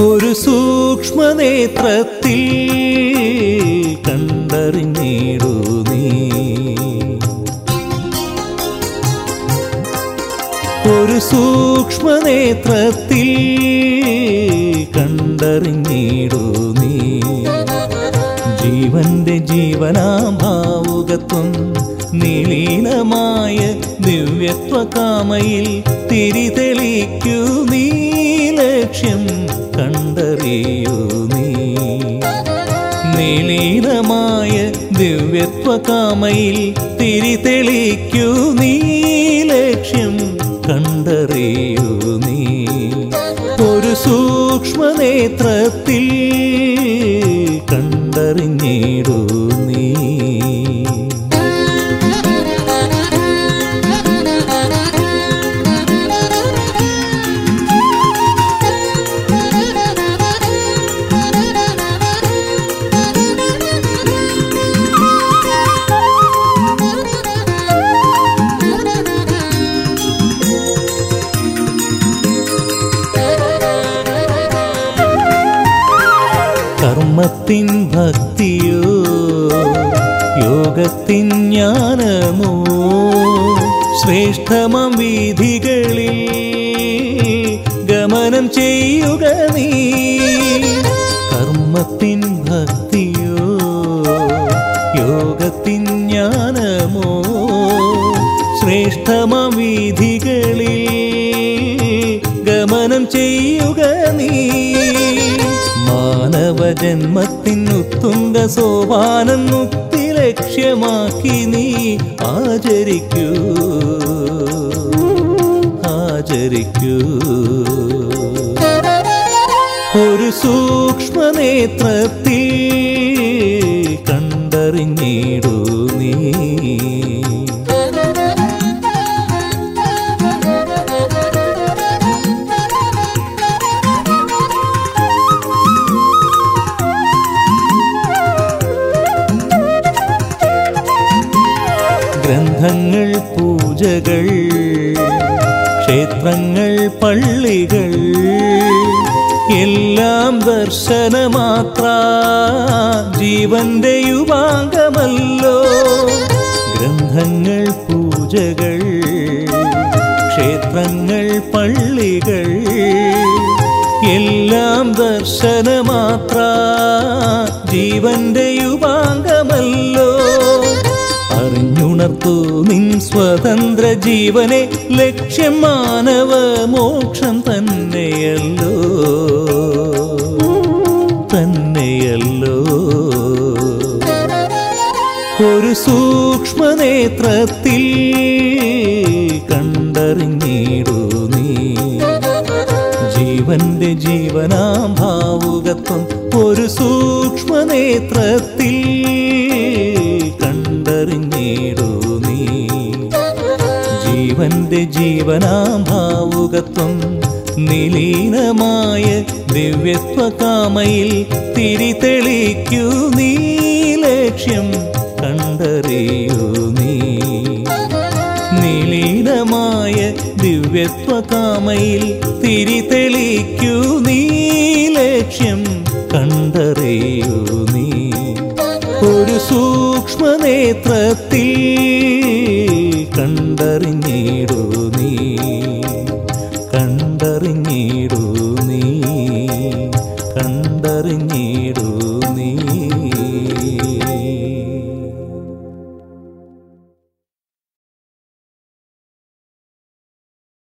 ഒരു സൂക്ഷ്മനേത്രത്തിൽ കണ്ടറിഞ്ഞിടൂ നീ. ഒരു സൂക്ഷ്മനേത്രത്തിൽ കണ്ടറിഞ്ഞിടൂ നീ. ജീവന്റെ ജീവനാം ഭാവുകത്വം നിലീനമായ ദിവ്യത്വകാമയിൽ തിരിതെളിക്കൂ നീ. ലക്ഷ്യം കണ്ടറിയൂ നീ. നിലീനമായ ദിവ്യത്വകാമയിൽ തിരിതെളിക്കൂ നീ. ലക്ഷ്യം കണ്ടറിയൂ നീ. ഒരു സൂക്ഷ്മനേത്രത്തിൽ കണ്ടറിഞ്ഞിടൂ നീ. കർമ്മത്തിൻ ഭക്തിയോ യോഗത്തിൻ ജ്ഞാനമോ ശ്രേഷ്ഠമം വീഥികളിൽ ഗമനം ചെയ്യുക നീ. കർമ്മത്തിൻ ഭക്തിയോ യോഗത്തിൻ ജ്ഞാനമോ ശ്രേഷ്ഠമം വീഥികളിൽ ഗമനം ചെയ്യുക നീ. മാനവജന്മത്തിൻ ഉത്തുംഗ സോപാനം മുക്തി ലക്ഷ്യമാക്കി നീ ആചരിക്കൂ ആചരിക്കൂ. ഒരു സൂക്ഷ്മനേത്രത്തിൽ കണ്ടറിഞ്ഞിടൂ നീ. ഗ്രന്ഥങ്ങൾ പൂജകൾ ക്ഷേത്രങ്ങൾ പള്ളികൾ എല്ലാം ദർശനമാത്ര ജീവന്റെ യുവാംഗമല്ലോ. ഗ്രന്ഥങ്ങൾ പൂജകൾ ക്ഷേത്രങ്ങൾ പള്ളികൾ എല്ലാം ദർശനമാത്ര ജീവന്റെ യുവാംഗമല്ലോ. അറിഞ്ഞുണർത്തു നിൻ സ്വതന്ത്ര ജീവനെ ലക്ഷ്യം മാനവ മോക്ഷം തന്നെയല്ലോ തന്നെയല്ലോ. ഒരു സൂക്ഷ്മനേത്രത്തിൽ കണ്ടറിഞ്ഞിടൂ നീ. ജീവന്റെ ജീവനാം ഭാവുകത്വം ഒരു സൂക്ഷ്മനേത്രത്തിൽ കണ്ടറിഞ്ഞിടൂ നീ. ജീവന്റെ ജീവനാം ഭാവുകത്വം നിലീനമായ ദിവ്യത്വകാമയിൽ തിരിതെളിക്കൂ നീ. ലക്ഷ്യം കണ്ടറിയൂ നീ. നിലീനമായ ദിവ്യത്വകാമയിൽ തിരിതെളിക്കൂ നീ. ലക്ഷ്യം കണ്ടറിയൂ നീ. ഒരു സൂക്ഷ്മനേത്രത്തിൽ കണ്ടറിഞ്ഞിടൂ നീ. കണ്ടറിഞ്ഞിടൂ